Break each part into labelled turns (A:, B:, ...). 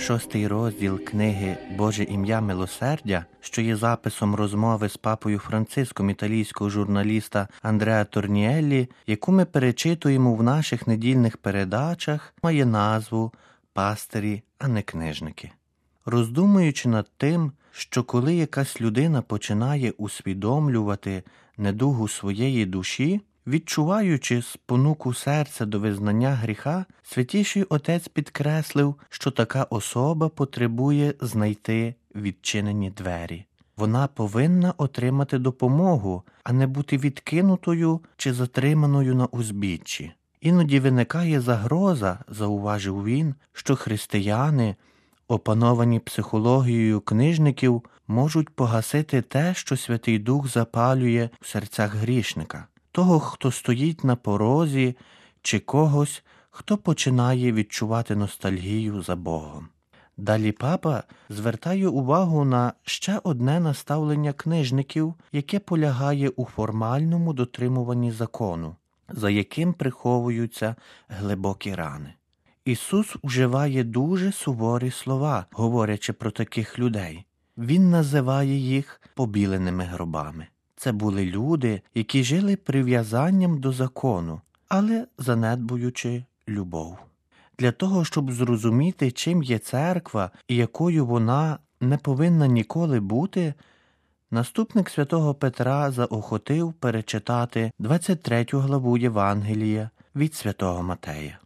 A: 6-й розділ книги «Боже ім'я милосердя», що є записом розмови з папою Франциском італійського журналіста Андреа Торніеллі, яку ми перечитуємо в наших недільних передачах, має назву «Пастирі, а не книжники». Роздумуючи над тим, що коли якась людина починає усвідомлювати недугу своєї душі, відчуваючи спонуку серця до визнання гріха, Святіший Отець підкреслив, що така особа потребує знайти відчинені двері. Вона повинна отримати допомогу, а не бути відкинутою чи затриманою на узбіччі. Іноді виникає загроза, зауважив він, що християни, опановані психологією книжників, можуть погасити те, що Святий Дух запалює в серцях грішника. Того, хто стоїть на порозі, чи когось, хто починає відчувати ностальгію за Богом. Далі папа звертає увагу на ще одне наставлення книжників, яке полягає у формальному дотримуванні закону, за яким приховуються глибокі рани. Ісус вживає дуже суворі слова, говорячи про таких людей. Він називає їх побіленими гробами. Це були люди, які жили прив'язанням до закону, але занедбуючи любов. Для того, щоб зрозуміти, чим є церква і якою вона не повинна ніколи бути, наступник святого Петра заохотив перечитати 23 главу Євангелія від святого Матея.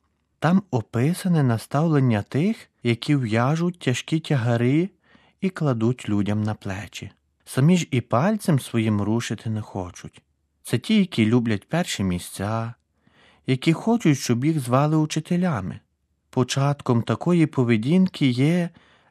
A: Там описане наставлення тих, які в'яжуть тяжкі тягари і кладуть людям на плечі. Самі ж і пальцем своїм рушити не хочуть. Це ті, які люблять перші місця, які хочуть, щоб їх звали учителями. Початком такої поведінки є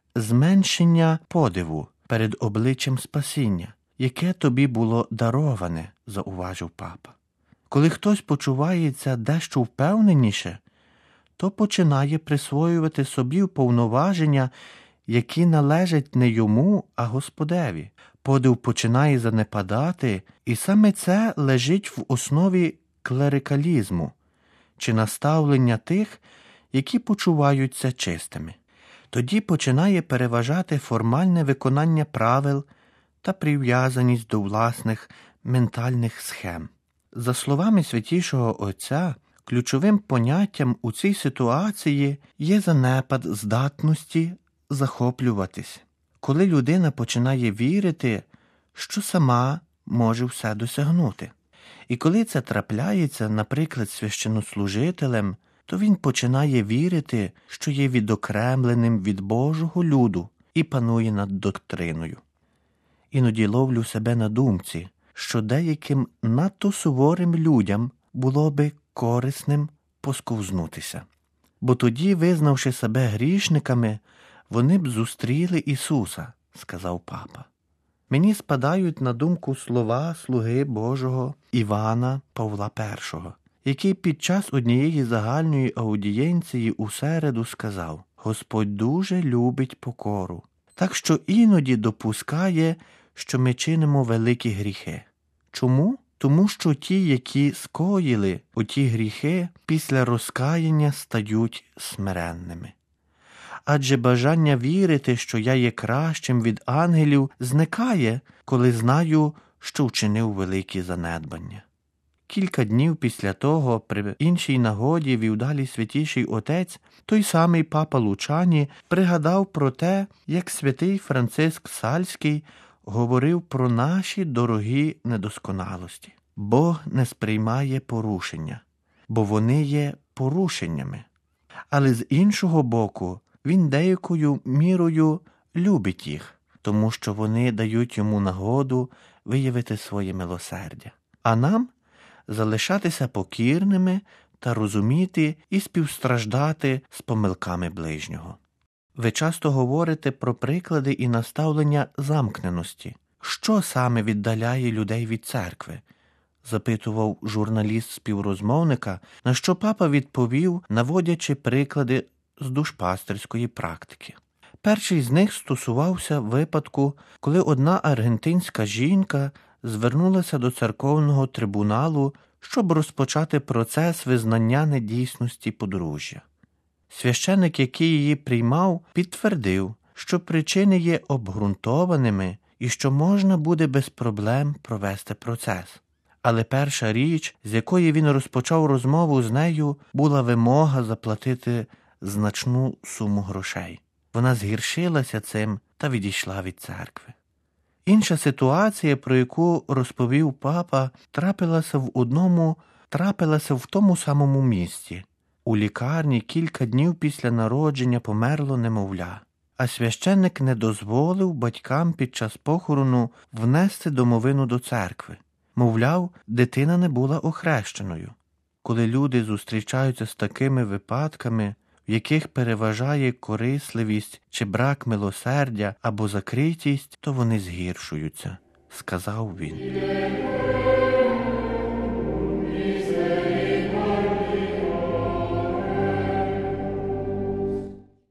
A: зменшення подиву перед обличчям спасіння, яке тобі було дароване, зауважив папа. Коли хтось почувається дещо впевненіше, то починає присвоювати собі повноваження, які належать не йому, а Господеві. Подив починає занепадати, і саме це лежить в основі клерикалізму, чи наставлення тих, які почуваються чистими. Тоді починає переважати формальне виконання правил та прив'язаність до власних ментальних схем. За словами Святішого Отця, ключовим поняттям у цій ситуації є занепад здатності захоплюватись. Коли людина починає вірити, що сама може все досягнути. І коли це трапляється, наприклад, священнослужителем, то він починає вірити, що є відокремленим від Божого люду і панує над доктриною. Іноді ловлю себе на думці, що деяким надто суворим людям було би корисним посковзнутися. Бо тоді, визнавши себе грішниками, вони б зустріли Ісуса, сказав папа. Мені спадають на думку слова слуги Божого Івана Павла І, який під час однієї загальної аудієнції у середу сказав: «Господь дуже любить покору, так що іноді допускає, що ми чинимо великі гріхи». Чому? Тому що ті, які скоїли оті гріхи, після розкаяння стають смиренними. Адже бажання вірити, що я є кращим від ангелів, зникає, коли знаю, що вчинив великі занедбання. Кілька днів після того, при іншій нагоді, вівдалі Святіший Отець, той самий папа Лучані, пригадав про те, як святий Франциск Сальський говорив про наші дорогі недосконалості. Бог не сприймає порушення, бо вони є порушеннями. Але з іншого боку, він деякою мірою любить їх, тому що вони дають йому нагоду виявити своє милосердя. А нам залишатися покірними та розуміти і співстраждати з помилками ближнього. Ви часто говорите про приклади і наставлення замкненості. Що саме віддаляє людей від церкви? Запитував журналіст співрозмовника, на що папа відповів, наводячи приклади з душпастерської практики. Перший з них стосувався випадку, коли одна аргентинська жінка звернулася до церковного трибуналу, щоб розпочати процес визнання недійсності подружжя. Священик, який її приймав, підтвердив, що причини є обґрунтованими і що можна буде без проблем провести процес. Але перша річ, з якої він розпочав розмову з нею, була вимога заплатити значну суму грошей. Вона згіршилася цим та відійшла від церкви. Інша ситуація, про яку розповів папа, трапилася в тому самому місті. У лікарні кілька днів після народження померло немовля, а священник не дозволив батькам під час похорону внести домовину до церкви. Мовляв, дитина не була охрещеною. Коли люди зустрічаються з такими випадками, в яких переважає корисливість чи брак милосердя або закритість, то вони згіршуються, сказав він.